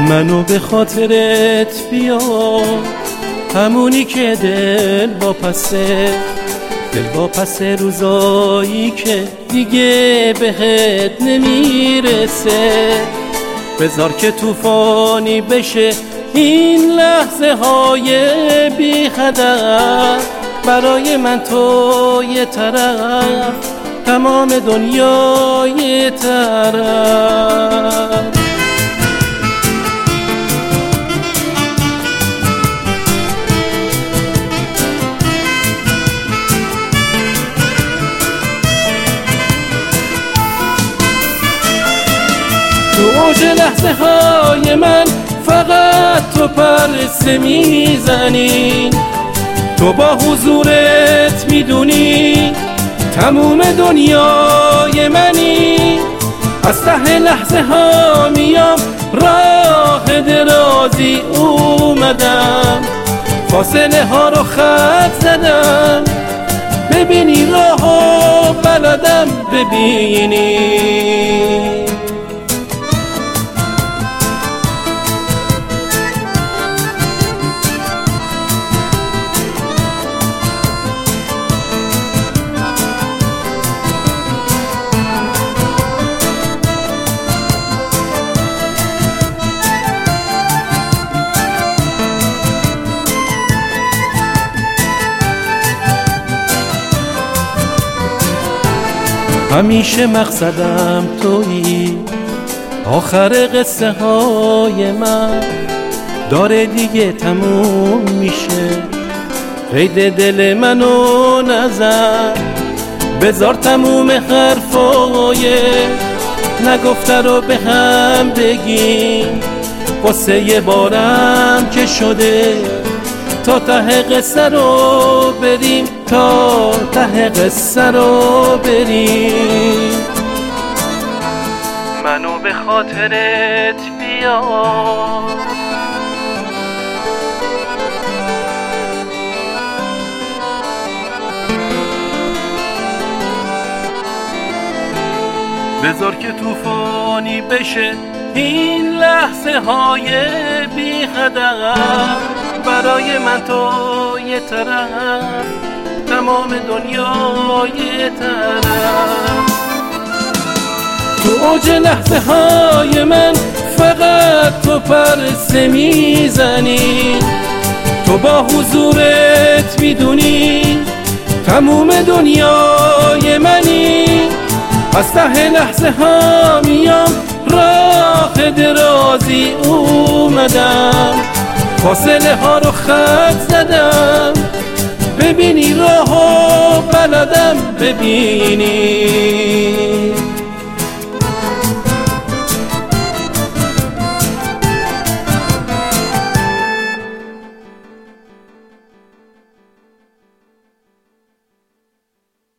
منو به خاطرت بیار، همونی که دل واپسه روزایی که دیگه بهت نمیرسه. بذار که طوفانی بشه این لحظه های بی هدف، برای من تو یه طرف، تمام دنیا یه طرف. تو اوج لحظه های من فقط تو پرسه میزنی، تو با حضورت میدونی تموم دنیای منی. از ته لحظه ها میام راه درازی اومدم، فاصله ها رو خط زدم، ببینی راهو بلدم ببینی. همیشه مقصدم تویی، آخر قصه های من داره دیگه تموم میشه. قید دل منو نزن، بذار تموم حرفای نگفته رو به هم بگیم. قصه یه بارم که شده، تا ته قصه رو بریم، تا ته قصه رو بریم. منو به خاطرت بیار، بذار که طوفانی بشه این لحظه های بی هدف، برای من تو یه طرف، تمام دنیا یه طرف. تو اوج لحظه های من فقط تو پرسه میزنی، تو با حضورت میدونی تموم دنیای منی. از ته لحظه ها میام راه درازی اومدم، فاصله ها رو خط زدم، ببینی راهو بلدم ببینی.